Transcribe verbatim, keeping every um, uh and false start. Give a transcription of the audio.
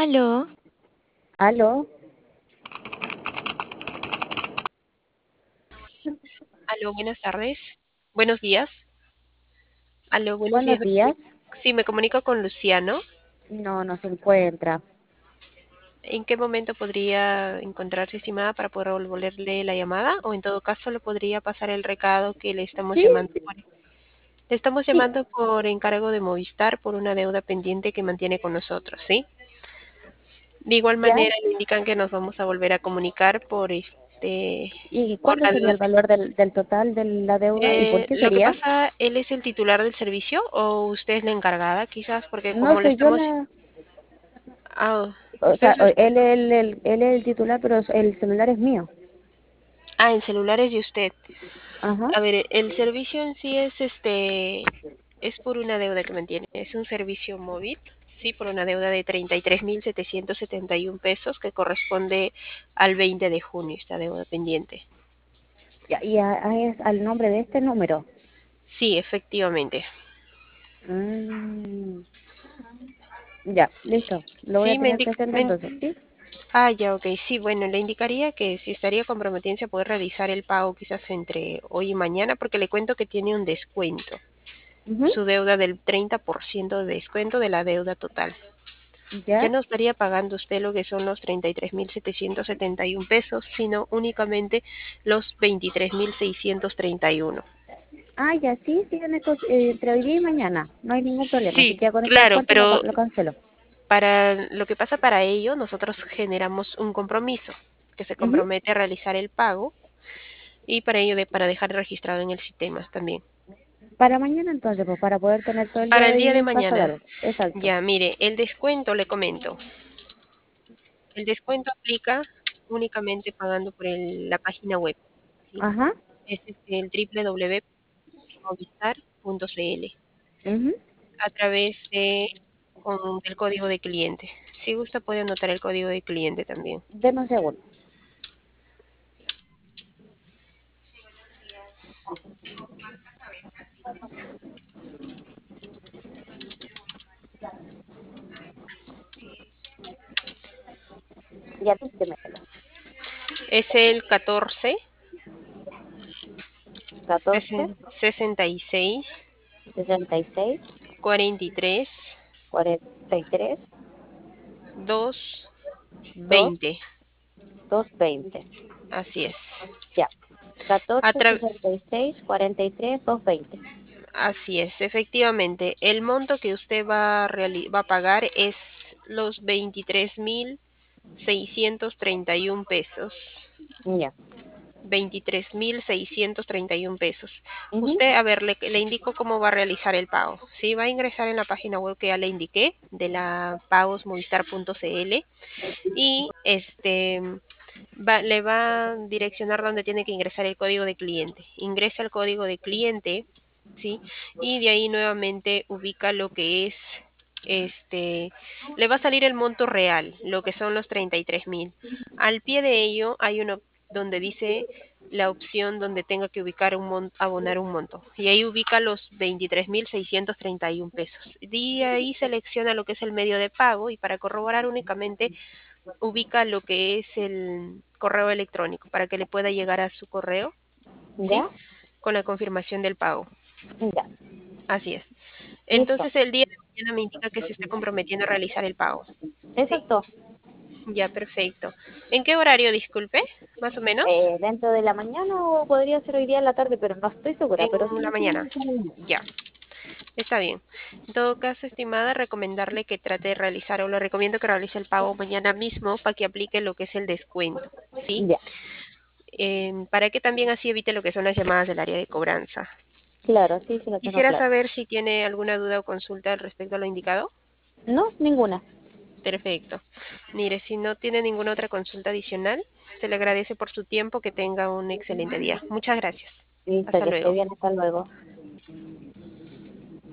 Aló, Aló, aló, buenas tardes. Buenos días. Aló, buenos días. buenos días. Sí, me comunico con Luciano. No, no se encuentra. ¿En qué momento podría encontrarse, estimada, para poder devolverle la llamada? O en todo caso, le podría pasar el recado que le estamos Sí, llamando por... Le estamos sí, llamando por encargo de Movistar por una deuda pendiente que mantiene con nosotros, ¿sí? De igual ya. manera, le indican que nos vamos a volver a comunicar por este, ¿Y por cuánto la sería deuda el valor del, del total de la deuda y por Eh, qué lo que sería? pasa, ¿él es el titular del servicio o usted es la encargada? Quizás porque No como le soy yo estamos... la, Ah, o usted sea, o- es... él, él, él, él es el titular, pero el celular es mío. Ah, en celulares de usted. Ajá, A ver, el servicio en sí es este... Es por una deuda que mantiene. Es un servicio móvil, sí, por una deuda de treinta y tres mil setecientos setenta y uno pesos que corresponde al veinte de junio, esta deuda pendiente. ya, y a- a- es al nombre de este número. Sí, efectivamente. Mm, ya, listo. Lo voy a Sí, me tener indica... presente me- entonces, ¿sí? Ah, ya, ok. Sí, bueno, le indicaría que si estaría comprometiéndose a poder realizar el pago quizás entre hoy y mañana, porque le cuento que tiene un descuento. Ujú, Su deuda del treinta por ciento de descuento de la deuda total. Ya ya. no estaría pagando usted lo que son los treinta y tres mil setecientos setenta y uno pesos, sino únicamente los veintitrés mil seiscientos treinta y uno. Ah, ya, sí, sí, en esto, eh, entre hoy día y mañana. No hay ningún problema. Así Sí, que ya con ese claro, descuento lo, ca- pero lo cancelo. para lo que pasa para ello, nosotros generamos un compromiso que se Ujú. compromete a realizar el pago y para ello de, para dejar registrado en el sistema también. Para mañana entonces, pues para poder tener todo el día Para de el día hoy de en caso de mañana, algo. Exacto. ya mire, el descuento le comento. El descuento aplica únicamente pagando por el- la página web, ¿sí? Ajá. Es este, el w w w punto movistar punto c l Ujú. a través de con el código de cliente. Si gusta puede anotar el código de cliente también. Deme un segundo. Ya díctemelo. Es el catorce catorce, sesenta y seis sesenta y seis, cuarenta y tres cuarenta y tres, dos dos, veinte. dos, veinte. Así es. Ya. A catorce, tra- sesenta y seis, cuarenta y tres, dos, veinte. Así es, efectivamente. El monto que usted va a, reali- va a pagar es los veintitrés mil seiscientos treinta y uno pesos. Ya. Veintitrés mil seiscientos treinta y uno pesos. Ujú. Usted, a ver, le, le indico cómo va a realizar el pago. Sí, va a ingresar en la página web que ya le indiqué, de la pagosmovistar punto c l, y este va- le va a direccionar donde tiene que ingresar el código de cliente. Ingresa el código de cliente, ¿sí? Y de ahí nuevamente ubica lo que es, este, le va a salir el monto real, lo que son los treinta y tres mil. Al pie de ello hay uno donde dice la opción donde tenga que ubicar un mon- abonar un monto. Y ahí ubica los veintitrés mil seiscientos treinta y uno pesos. Y ahí selecciona lo que es el medio de pago y para corroborar únicamente ubica lo que es el correo electrónico para que le pueda llegar a su correo, ¿sí? Ya. Con la confirmación del pago. Ya. Así es. Listo. Entonces el día de mañana me indica que se está comprometiendo a realizar el pago, ¿sí? Exacto. Ya, perfecto. ¿En qué horario, disculpe? Más o menos. Eh, dentro de la mañana o podría ser hoy día en la tarde, pero no estoy segura, En pero la sí, sí, mañana. sí, sí. Ya, está bien. En todo caso, estimada, recomendarle que trate de realizar o le recomiendo que realice el pago mañana mismo para que aplique lo que es el descuento, ¿sí? Ya. Em, para que también así evite lo que son las llamadas del área de cobranza. Claro, sí, sí lo tengo Quisiera claro. saber si tiene alguna duda o consulta al respecto a lo indicado. No, ninguna. Perfecto. Mire, si no tiene ninguna otra consulta adicional, se le agradece por su tiempo, que tenga un excelente día. Muchas gracias. Listo, Hasta que esté luego. bien, hasta luego.